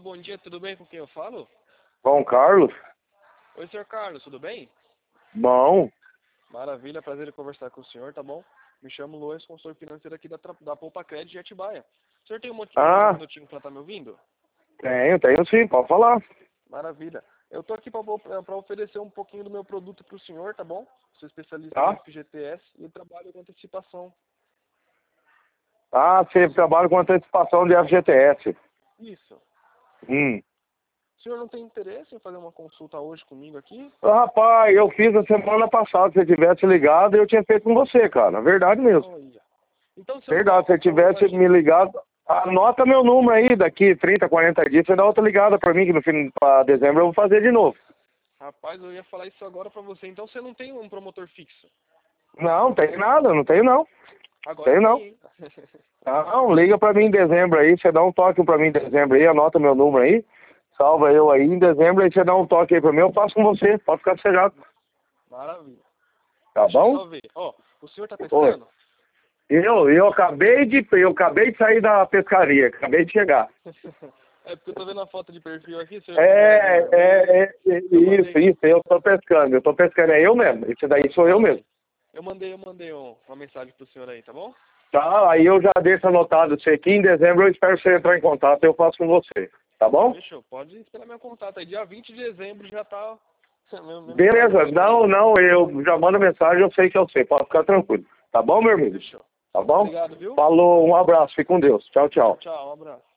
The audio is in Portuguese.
bom dia, tudo bem? Com quem eu falo? Bom, Carlos? Oi, senhor Carlos, tudo bem? Bom. Maravilha, prazer em conversar com o senhor, tá bom? Me chamo Luiz, consultor financeiro aqui da Poupa Credit de Atibaia. O senhor tem um Ah, minutinho para estar me ouvindo? tenho sim, pode falar. Maravilha. Eu tô aqui para oferecer um pouquinho do meu produto para o senhor, tá bom? Sou especialista em Tá? FGTS e eu trabalho com antecipação. Ah, você trabalha com antecipação de FGTS. Isso. Hum. O senhor não tem interesse em fazer uma consulta hoje comigo aqui? Ah, rapaz, eu fiz a semana passada. Se você tivesse ligado, eu tinha feito com você, cara. Verdade mesmo. Olha. Então, se eu não Verdade, se você tivesse me ligado, anota meu número aí. Daqui 30, 40 dias, você dá outra ligada pra mim, que no fim pra dezembro eu vou fazer de novo. Rapaz, eu ia falar isso agora pra você. Então você não tem um promotor fixo? Não, tem nada, não tenho não. Agora Tenho tem, não. hein? Não, liga pra mim em dezembro aí. Você dá um toque pra mim em dezembro aí, anota meu número aí. Salva eu aí em dezembro, aí você dá um toque aí pra mim, eu faço com você. Pode ficar sossegado. Maravilha. Tá Deixa eu bom? só ver. Ó, o senhor tá Oi. pescando? Eu acabei de sair da pescaria, acabei de chegar. É porque eu tô vendo a foto de perfil aqui, o senhor com bonezinho vermelho. Isso, eu tô pescando, é eu mesmo, esse daí sou eu mesmo. Maravilha. Eu mandei uma mensagem pro senhor aí, tá bom? Tá, aí eu já deixo anotado isso aqui, em dezembro eu espero você entrar em contato, eu faço com você, tá bom? Fechou. Pode esperar meu contato aí. Dia 20 de dezembro já tá meu Beleza, Instagram aí. não, eu já mando mensagem, eu sei que eu sei, pode ficar tranquilo, tá bom, meu amigo? Fechou. Tá bom? Obrigado, viu? Falou, um abraço, fique com Deus, tchau, Tchau, tchau. tchau. Um abraço.